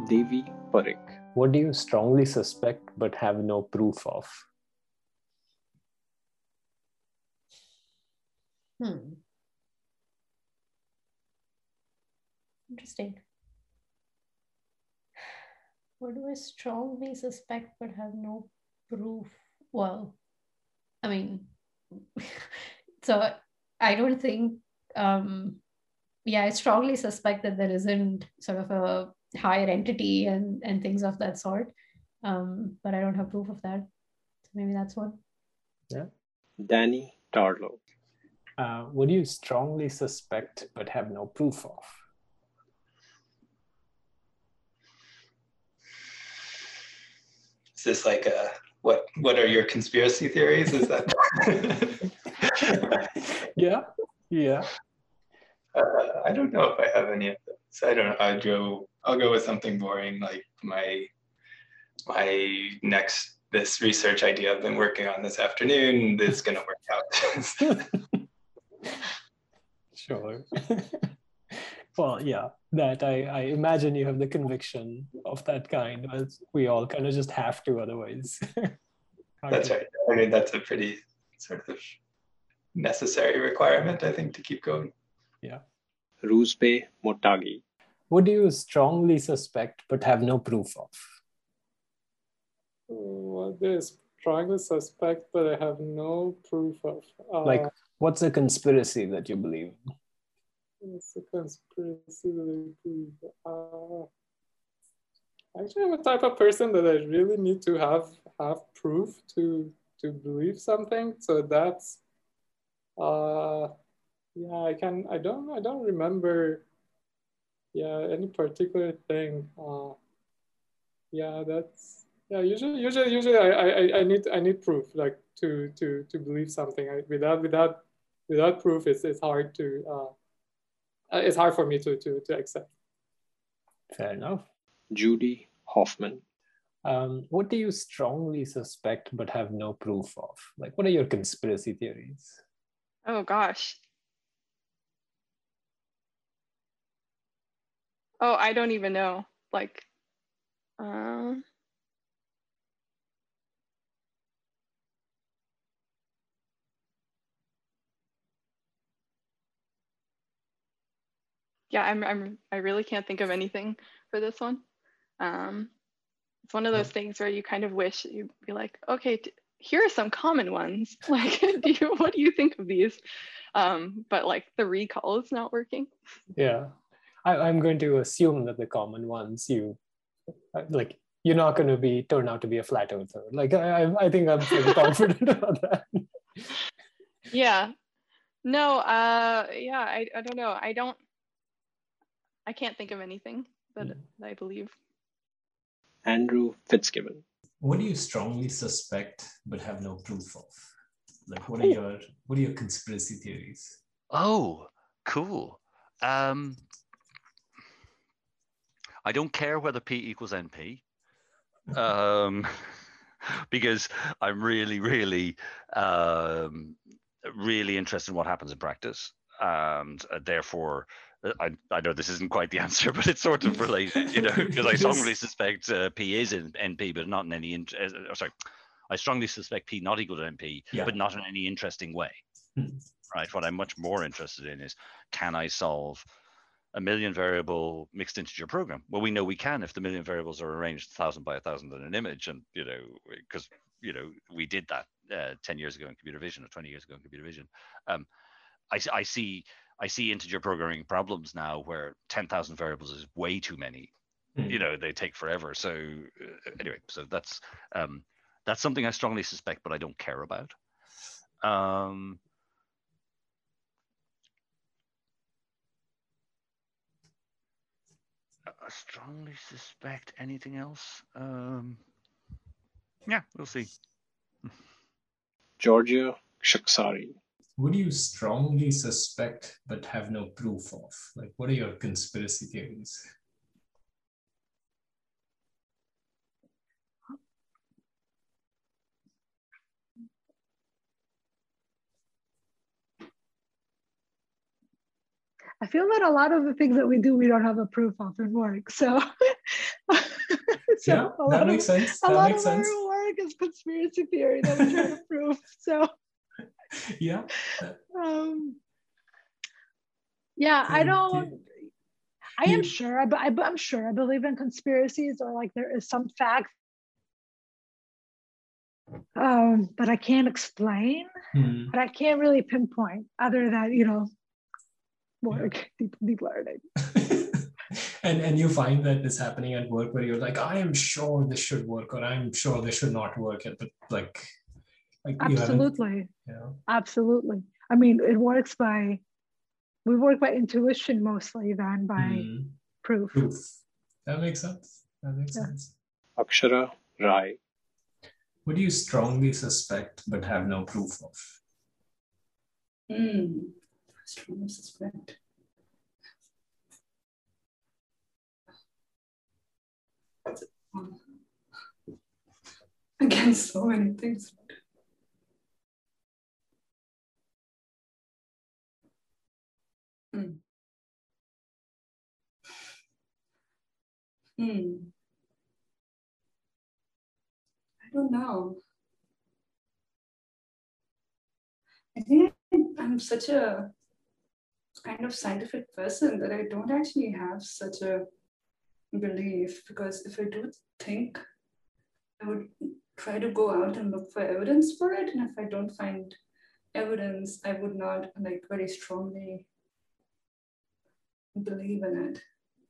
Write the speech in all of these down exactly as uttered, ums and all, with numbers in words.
Devi Parekh. What do you strongly suspect but have no proof of? Hmm. Interesting. What do I strongly suspect but have no proof? Well, I mean, so I don't think, um, yeah, I strongly suspect that there isn't sort of a higher entity and, and things of that sort. Um, but I don't have proof of that. So maybe that's one. Yeah. Danny Tarlow. Uh, what do you strongly suspect but have no proof of? Is this like a, what, what are your conspiracy theories? Is that? yeah, yeah. Uh, I don't know if I have any of those. I don't know. I'll go, I'll go with something boring, like my, my next, this research idea I've been working on this afternoon is going to work out. Sure. Well, yeah, that I, I imagine you have the conviction of that kind. We all kind of just have to, otherwise. That's right. I mean, that's a pretty sort of necessary requirement, I think, to keep going. Yeah. Ruspe Motagi. What do you strongly suspect but have no proof of? What do I strongly suspect but I have no proof of? Uh, like, what's a conspiracy that you believe in? It's a conspiracy that I believe. Uh, actually, I'm a type of person that I really need to have have proof to to believe something. So that's, uh, yeah, I can. I don't. I don't remember. Yeah, any particular thing. Uh, yeah, that's. Yeah, usually, usually, usually, I, I, I need, I need proof, like to to to believe something. I, without, without, without proof, it's it's hard to. Uh, it's hard for me to to to accept. Fair enough. Judy Hoffman. Um, what do you strongly suspect but have no proof of? Like, what are your conspiracy theories? Oh gosh. Oh, I don't even know. Like, uh... yeah, I'm, I'm, I really can't think of anything for this one. Um, it's one of those things where you kind of wish you'd be like, okay, t- here are some common ones. Like, do you, what do you think of these? Um, but like the recall is not working. Yeah, I, I'm going to assume that the common ones you, like, you're not going to be turn out to be a flat earther. Like, I, I think I'm pretty confident about that. Yeah, no, uh, yeah, I, I don't know. I don't, I can't think of anything that, mm. that I believe. Andrew Fitzgibbon. What do you strongly suspect but have no proof of? Like, what are your what are your conspiracy theories? Oh, cool. Um, I don't care whether P equals N P, um, because I'm really, really, um, really interested in what happens in practice, and uh, therefore. I, I know this isn't quite the answer, but it's sort of related, you know, because I strongly suspect uh, P is in N P, but not in any, in, uh, sorry, I strongly suspect P not equal to N P, yeah. but not in any interesting way, hmm. right? What I'm much more interested in is, can I solve a million variable mixed integer program? Well, we know we can if the million variables are arranged a thousand by a thousand in an image, and, you know, because, you know, we did that uh, ten years ago in computer vision or twenty years ago in computer vision. Um, I, I see I see integer programming problems now where ten thousand variables is way too many. Mm. You know, they take forever. So uh, anyway, so that's um, that's something I strongly suspect, but I don't care about. Um, I strongly suspect anything else. Um, yeah, we'll see. Georgia Shaksari. What do you strongly suspect but have no proof of? Like, what are your conspiracy theories? I feel that a lot of the things that we do, we don't have a proof of in work. So So Yeah, a that lot makes of, sense. A That lot makes of sense. our work is conspiracy theory that we're trying to prove. So Yeah. um, yeah, I Yeah, don't. I am You- sure. I, I, I'm sure. I believe in conspiracies, or like there is some fact um, that I can't explain, Hmm. but I can't really pinpoint other than, you know, work, deep, deep learning. and and you find that this happening at work where you're like, I am sure this should work, or I'm sure this should not work, but like, like you haven't, Absolutely. you know. Absolutely. I mean, it works by, we work by intuition mostly than by Hmm. proof. Proof. That makes sense. That makes Yeah. sense. Akshara Rai. What do you strongly suspect but have no proof of? Hmm. Strongly suspect. Um, Again, so many things. Hmm. Hmm. I don't know. I think I'm such a kind of scientific person that I don't actually have such a belief, because if I do think, I would try to go out and look for evidence for it. And if I don't find evidence, I would not like very strongly believe in it.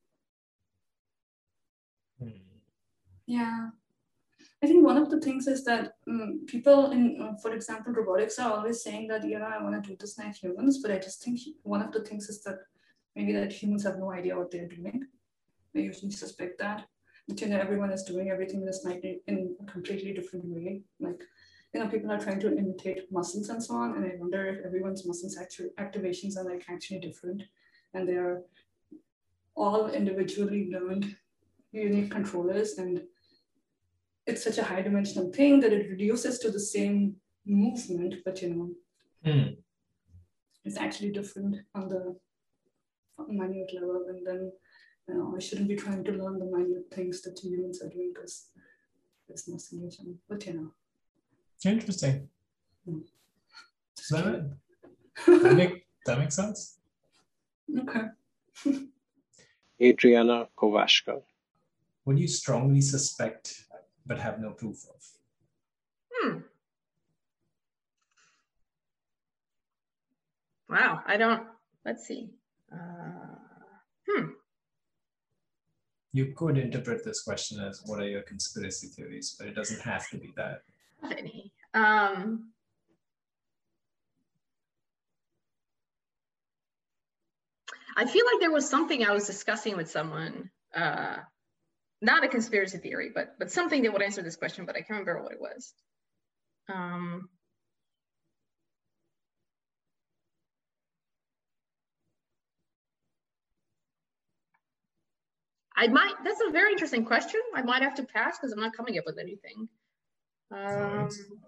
Hmm. Yeah. I think one of the things is that um, people in, uh, for example, robotics are always saying that, you know, I want to do this like humans, but I just think one of the things is that maybe that humans have no idea what they're doing. I usually suspect that. But, you know, everyone is doing everything in a slightly, in a completely different way. Like, you know, people are trying to imitate muscles and so on, and I wonder if everyone's muscles actually activations are like actually different, and they are all individually learned unique controllers, and it's such a high dimensional thing that it reduces to the same movement, but you know, Hmm. it's actually different on the minute level. And then, you know, I shouldn't be trying to learn the minute things that humans are doing, because there's no solution. But you know, Interesting. Hmm. That, that, make, that makes sense. Okay. Adriana Kovashka. What do you strongly suspect but have no proof of? Hmm. Wow, I don't, let's see. Uh, hmm. You could interpret this question as what are your conspiracy theories, but it doesn't have to be that. Have any. Um, I feel like there was something I was discussing with someone, uh, not a conspiracy theory, but but something that would answer this question, but I can't remember what it was. Um, I might, that's a very interesting question. I might have to pass because I'm not coming up with anything. Um,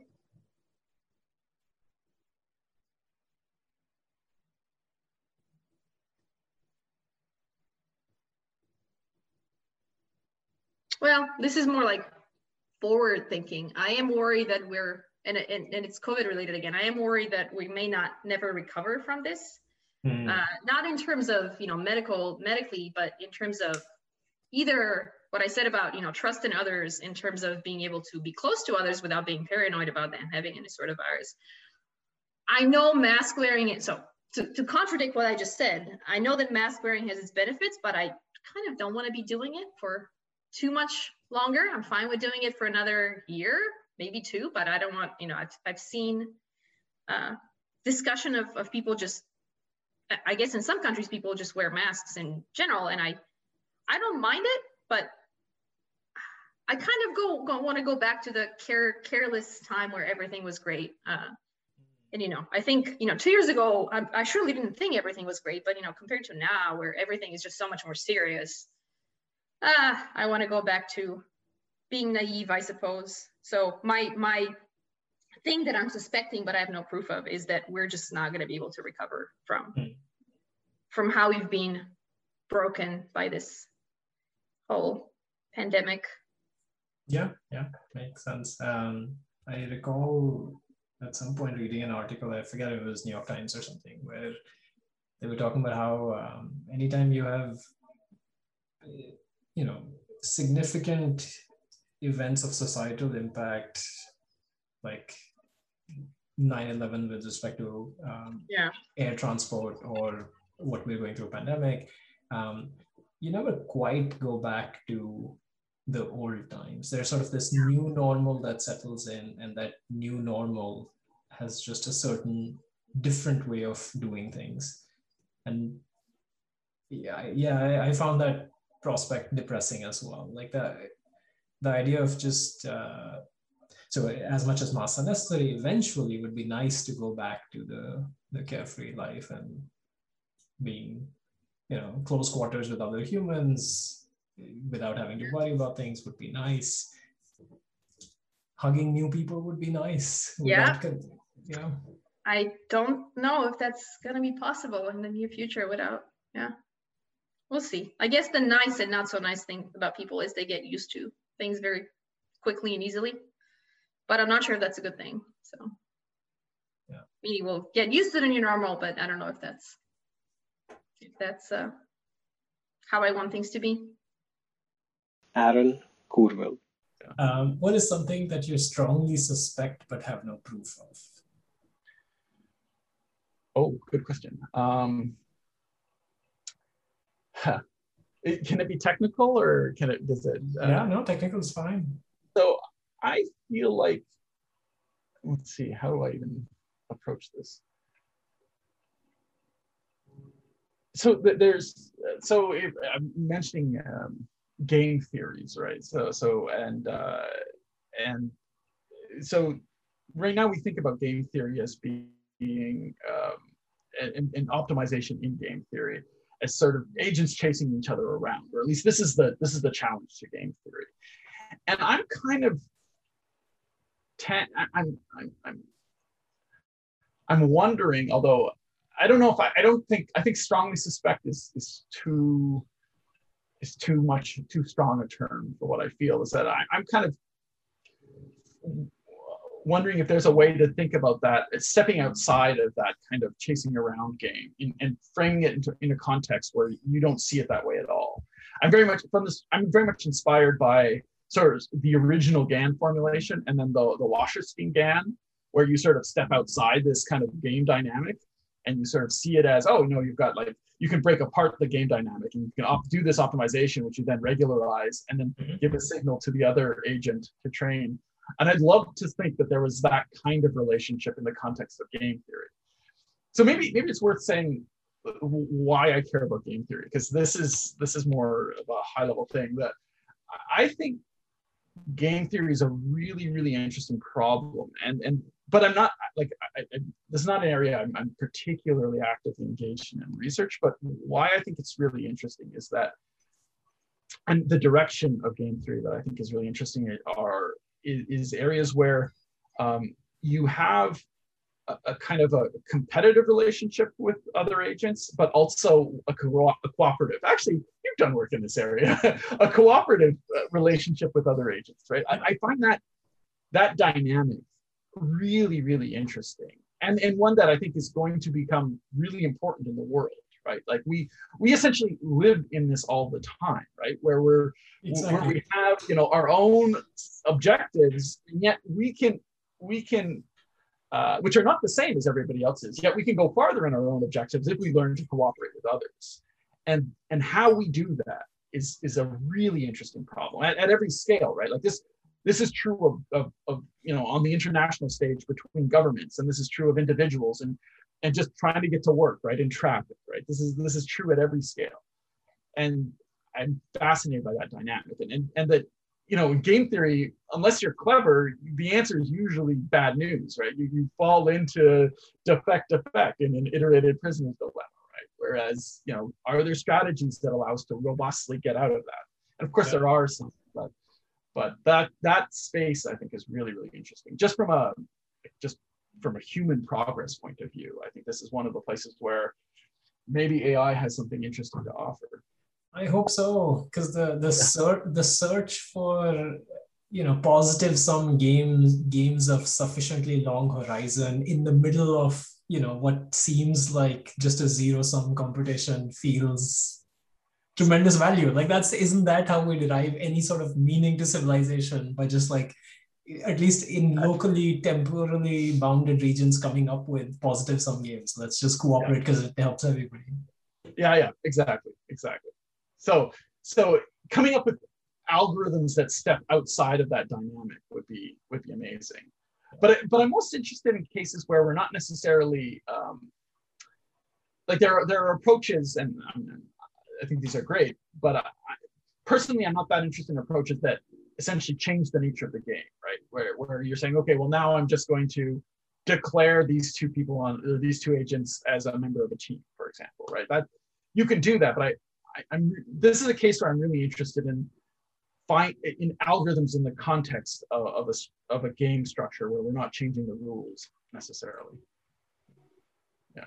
well, this is more like forward thinking. I am worried that we're, and, and, and it's COVID related again, I am worried that we may not never recover from this. Hmm. Uh, not in terms of, you know, medical, medically, but in terms of either what I said about, you know, trust in others, in terms of being able to be close to others without being paranoid about them having any sort of virus. I know mask wearing it, so to, to contradict what I just said, I know that mask wearing has its benefits, but I kind of don't want to be doing it for too much longer. I'm fine with doing it for another year, maybe two, but I don't want, you know, I've, I've seen uh, discussion of, of people just, I guess in some countries, people just wear masks in general, and I, I don't mind it, but I kind of go, go want to go back to the care, careless time where everything was great. Uh, and, you know, I think, you know, two years ago, I, I surely didn't think everything was great, but, you know, compared to now where everything is just so much more serious, uh, I want to go back to being naive, I suppose. So my, my thing that I'm suspecting, but I have no proof of, is that we're just not going to be able to recover from, Mm. from how we've been broken by this whole pandemic. Yeah, yeah, makes sense. Um, I recall at some point reading an article, I forget if it was New York Times or something, where they were talking about how um, anytime you have, you know, significant events of societal impact, like nine eleven with respect to um, yeah. air transport or what we're going through a pandemic, um, you never quite go back to the old times. There's sort of this new normal that settles in, and that new normal has just a certain different way of doing things. And yeah, yeah, I, I found that prospect depressing as well. Like the the idea of just uh, so as much as masks are necessary, eventually it would be nice to go back to the the carefree life and being, you know, close quarters with other humans without having to worry about things would be nice. Hugging new people would be nice. Yeah. Yeah. I don't know if that's going to be possible in the near future without, yeah. We'll see. I guess the nice and not so nice thing about people is they get used to things very quickly and easily. But I'm not sure if that's a good thing. So, yeah. Meaning we'll get used to the new normal, but I don't know if that's if that's uh, how I want things to be. Aaron Kurwil. Um, what is something that you strongly suspect but have no proof of? Oh, good question. Um, huh. it, can it be technical, or can it? Does it? Uh, yeah, no, technical is fine. So I feel like, let's see, how do I even approach this? So there's, so if, I'm mentioning um, game theories, right? So, so, and, uh, and so right now we think about game theory as being um, an, an optimization in game theory as sort of agents chasing each other around, or at least this is the, this is the challenge to game theory. And I'm kind of, ten, I'm, I'm, I'm, I'm wondering, although I don't know if I, I don't think, I think strongly suspect is, is too, is too much, too strong a term for what I feel, is that I, I'm kind of wondering if there's a way to think about that, stepping outside of that kind of chasing around game and, and framing it into in a context where you don't see it that way at all. I'm very much from this, I'm very much inspired by sort of the original GAN formulation and then the, the Wasserstein GAN, where you sort of step outside this kind of game dynamic and you sort of see it as, oh, no, you've got like, you can break apart the game dynamic and you can op- do this optimization, which you then regularize and then mm-hmm. give a signal to the other agent to train. And I'd love to think that there was that kind of relationship in the context of game theory. So maybe maybe it's worth saying why I care about game theory, because this is this is more of a high level thing that I think game theory is a really, really interesting problem. And and but I'm not like I, I, this is not an area I'm, I'm particularly actively engaged in, in research. But why I think it's really interesting is that, and the direction of game theory that I think is really interesting are is, is areas where um, you have a, a kind of a competitive relationship with other agents, but also a, co- a cooperative. Actually, you've done work in this area, a cooperative relationship with other agents, right? I, I find that that dynamic really, really interesting, and and one that I think is going to become really important in the world, right? Like we we essentially live in this all the time, right? Where we're exactly. where we have, you know, our own objectives, and yet we can we can uh, which are not the same as everybody else's. Yet we can go farther in our own objectives if we learn to cooperate with others, and and how we do that is is a really interesting problem at, at every scale, right? Like this. This is true of, of, of, you know, on the international stage between governments, and this is true of individuals and, and just trying to get to work, right, in traffic, right? This is this is true at every scale. And I'm fascinated by that dynamic. And, and, and that, you know, in game theory, unless you're clever, the answer is usually bad news, right? You, you fall into defect defect in an iterated prisoner's dilemma, right? Whereas, you know, are there strategies that allow us to robustly get out of that? And of course, yeah. there are some, but But that that space, I think, is really, really interesting. Just from a just from a human progress point of view, I think this is one of the places where maybe A I has something interesting to offer. I hope so, because the the search the search for you know, positive sum games, games of sufficiently long horizon in the middle of, you know, what seems like just a zero sum competition feels tremendous value. Like that's, isn't that how we derive any sort of meaning to civilization, by just like, at least in locally, temporally bounded regions, coming up with positive sum games. Let's just cooperate because it helps everybody. Yeah, yeah, exactly, exactly. So, so coming up with algorithms that step outside of that dynamic would be would be amazing. But but I'm most interested in cases where we're not necessarily um, like there are there are approaches, and um, I think these are great. But I, personally, I'm not that interested in approaches that essentially change the nature of the game, right? Where where you're saying, okay, well now I'm just going to declare these two people on or these two agents as a member of a team, for example, right? That you can do that, but I, I I'm this is a case where I'm really interested in find in algorithms in the context of, of a of a game structure where we're not changing the rules necessarily. Yeah.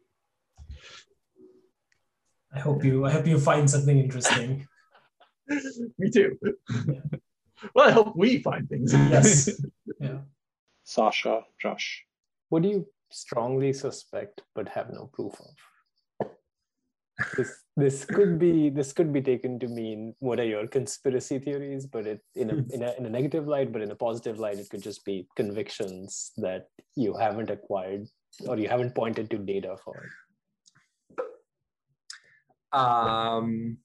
I hope you I hope you find something interesting. Me too. Yeah. Well, I hope we find things. Yes. Yeah. Sasha, Josh. What do you strongly suspect but have no proof of? This this could be this could be taken to mean what are your conspiracy theories, but it in a in a in a negative light, but in a positive light, it could just be convictions that you haven't acquired or you haven't pointed to data for. Um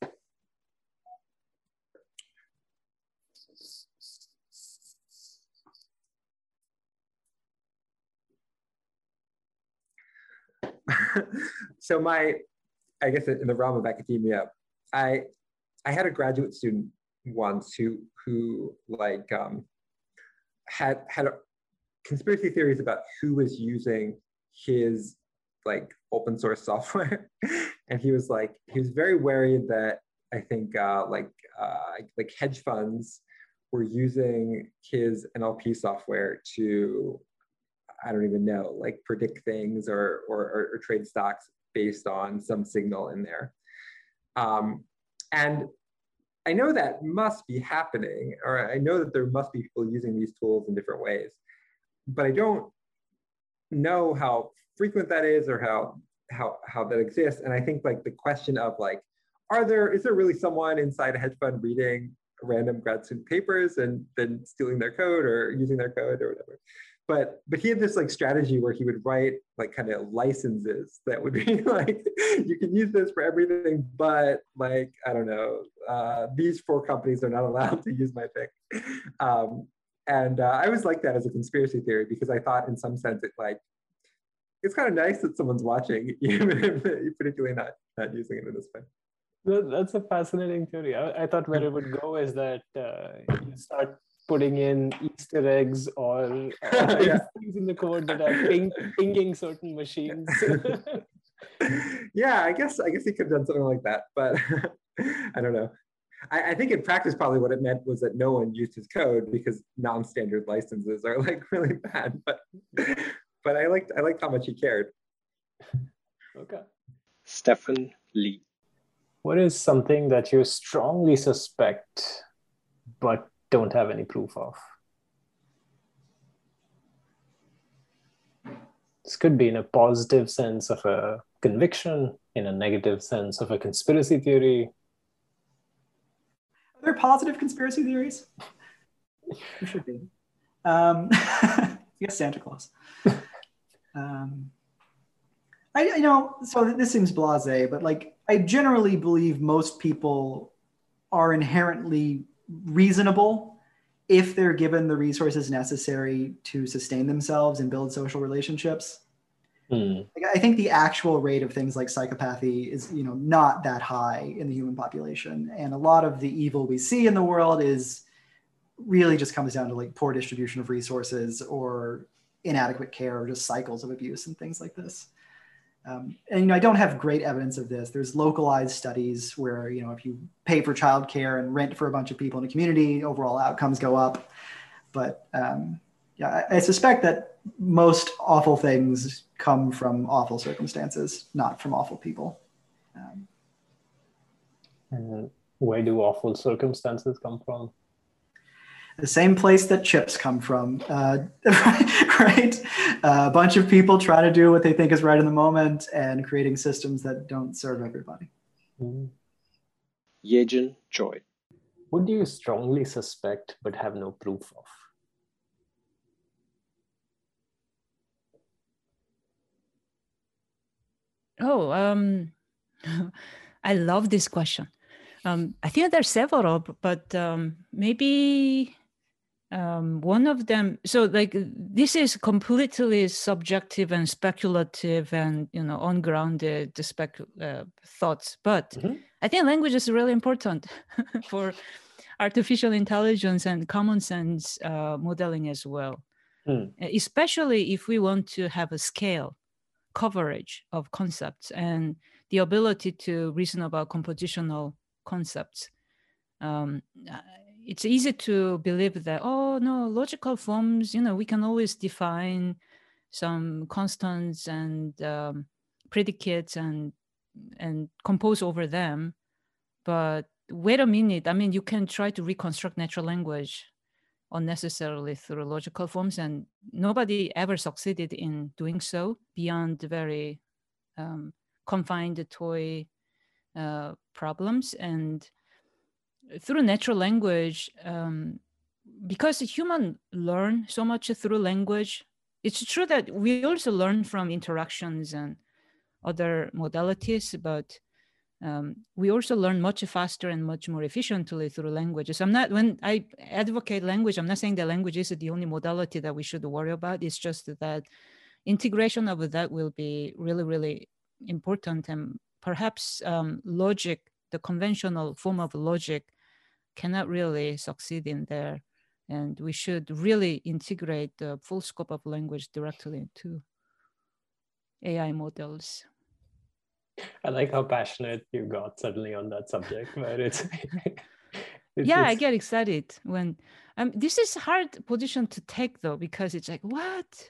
so my, I guess in the realm of academia, I I had a graduate student once who who like um, had had a, conspiracy theories about who was using his like open source software, and he was like he was very worried that I think uh, like uh, like hedge funds were using his N L P software to, I don't even know, like predict things or, or, or, or trade stocks based on some signal in there. Um, and I know that must be happening, or I know that there must be people using these tools in different ways, but I don't know how frequent that is or how, how, how that exists. And I think like the question of like, are there, is there really someone inside a hedge fund reading random grad student papers and then stealing their code or using their code or whatever? But but he had this like strategy where he would write like kind of licenses that would be like, you can use this for everything, but like, I don't know, uh, these four companies are not allowed to use my thing. Um, and uh, I always liked that as a conspiracy theory because I thought in some sense it like, it's kind of nice that someone's watching, even if you're particularly not, not using it in this way. That's a fascinating theory. I, I thought where it would go is that uh, you start putting in Easter eggs or, or Yeah. things in the code that are ping, pinging certain machines. Yeah, I guess I guess he could have done something like that, but I don't know. I, I think in practice, probably what it meant was that no one used his code because non-standard licenses are like really bad. But but I liked I liked how much he cared. Okay. Stephen Lee. What is something that you strongly suspect but don't have any proof of? This could be in a positive sense of a conviction, in a negative sense of a conspiracy theory. Are there positive conspiracy theories? There should be. Um, I guess Santa Claus. Um, I, you know, so this seems blasé, but like, I generally believe most people are inherently reasonable if they're given the resources necessary to sustain themselves and build social relationships. Hmm. Like, I think the actual rate of things like psychopathy is, you know, not that high in the human population. And a lot of the evil we see in the world is really just comes down to like poor distribution of resources or inadequate care or just cycles of abuse and things like this. Um, and, you know, I don't have great evidence of this. There's localized studies where, you know, if you pay for childcare and rent for a bunch of people in a community, overall outcomes go up. But um, yeah, I, I suspect that most awful things come from awful circumstances, not from awful people. Um, and where do awful circumstances come from? the same place that chips come from, uh, right? Uh, a bunch of people try to do what they think is right in the moment and creating systems that don't serve everybody. Mm. Yejin Choi. What do you strongly suspect but have no proof of? Oh, um, I love this question. Um, I think there's several, but um, maybe um, one of them. So, like, this is completely subjective and speculative, and you know, ungrounded spec uh, thoughts. But mm-hmm. I think language is really important for artificial intelligence and common sense uh, modeling as well, mm. especially if we want to have a scale coverage of concepts and the ability to reason about compositional concepts. Um, it's easy to believe that, oh no, logical forms, you know, we can always define some constants and um, predicates and and compose over them. But wait a minute, I mean, you can try to reconstruct natural language unnecessarily through logical forms, and nobody ever succeeded in doing so beyond very um, confined toy uh, problems. And through natural language, um, because humans learn so much through language, it's true that we also learn from interactions and other modalities, but Um, we also learn much faster and much more efficiently through languages. I'm not, when I advocate language, I'm not saying that language is the only modality that we should worry about. It's just that integration of that will be really, really important. And perhaps um, logic, the conventional form of logic, cannot really succeed in there. And we should really integrate the full scope of language directly into A I models. I like how passionate you got suddenly on that subject, but it's, it's yeah, it's... I get excited when um, this is a hard position to take though, because it's like, what?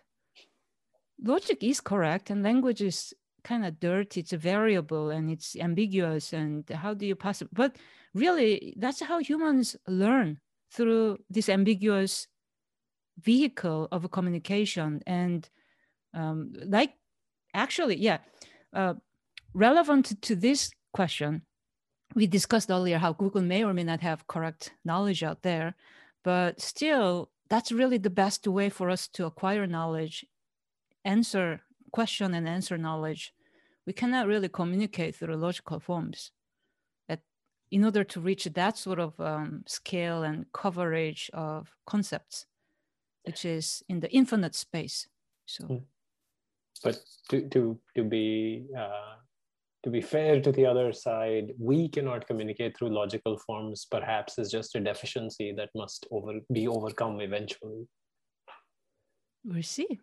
Logic is correct and language is kind of dirty. It's a variable and it's ambiguous. And how do you possibly, but really that's how humans learn, through this ambiguous vehicle of communication. And um, like, actually, yeah, uh, relevant to this question, we discussed earlier how Google may or may not have correct knowledge out there, but still, that's really the best way for us to acquire knowledge, answer question and answer knowledge. We cannot really communicate through logical forms. At, in order to reach that sort of um, scale and coverage of concepts, which is in the infinite space. So, but to to to be uh... to be fair to the other side, we cannot communicate through logical forms. Perhaps it's just a deficiency that must over, be overcome eventually. We'll see.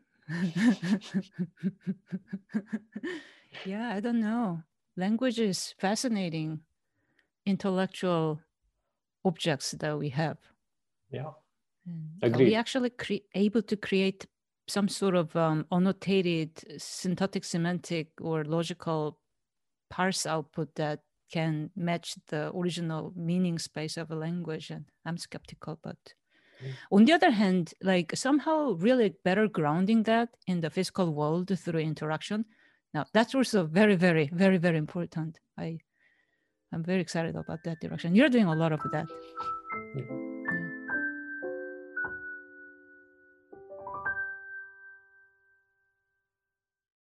Yeah, I don't know. Language is fascinating intellectual objects that we have. Yeah. Agreed. Are we actually cre- able to create some sort of um, annotated syntactic, semantic, or logical parse output that can match the original meaning space of a language? And I'm skeptical, but mm. on the other hand, like somehow really better grounding that in the physical world through interaction. Now that's also very, very, very, very important. I, I'm very excited about that direction. You're doing a lot of that. Yeah.